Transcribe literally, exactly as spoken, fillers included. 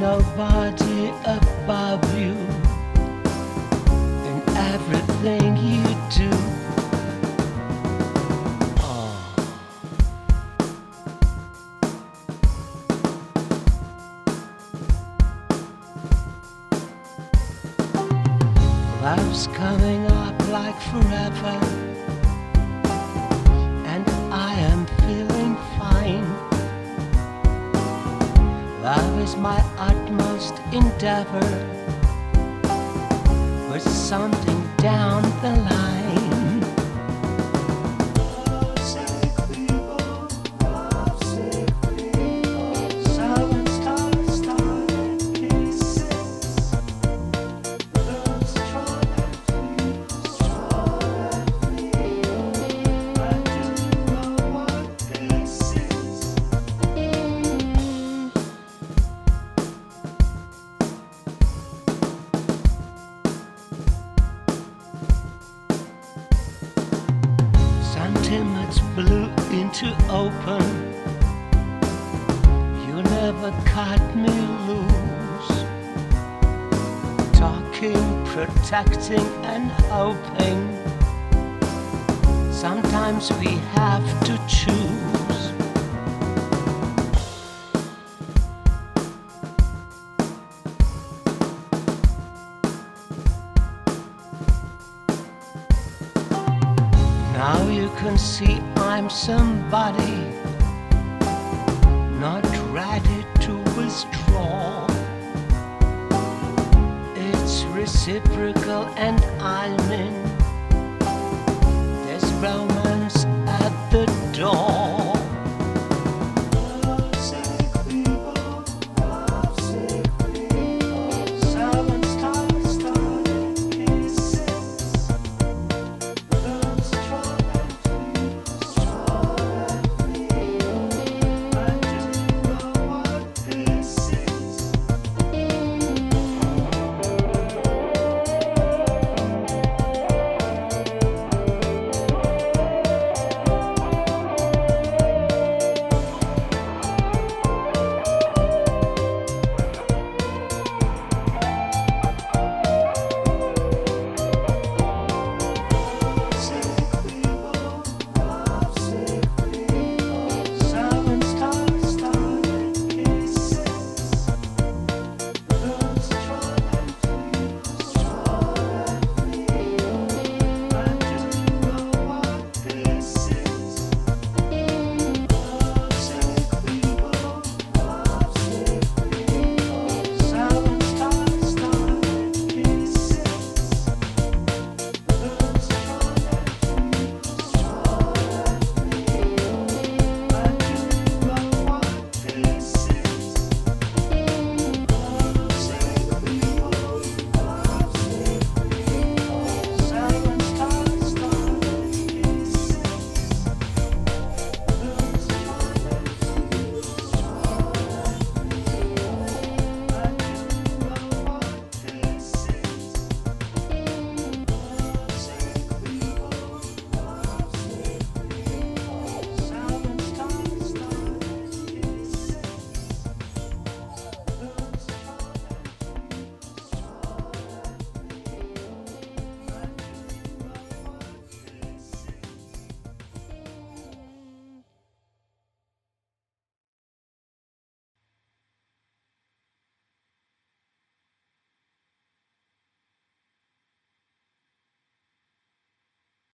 nobody above you in everything you do. Oh. Love's coming up like forever, and I am feeling fine. Love is my utmost endeavor, with something down the line. Lovesick people, lovesick people, seven star started kisses. Love's strong and feeble, strong and feeble, but you know what this is. Sentiments blew into open. You never cut me loose. Talking, protecting, and hoping. Sometimes we have to choose. Now you can see I'm somebody not ready to withdraw. It's reciprocal and I'm in this romance.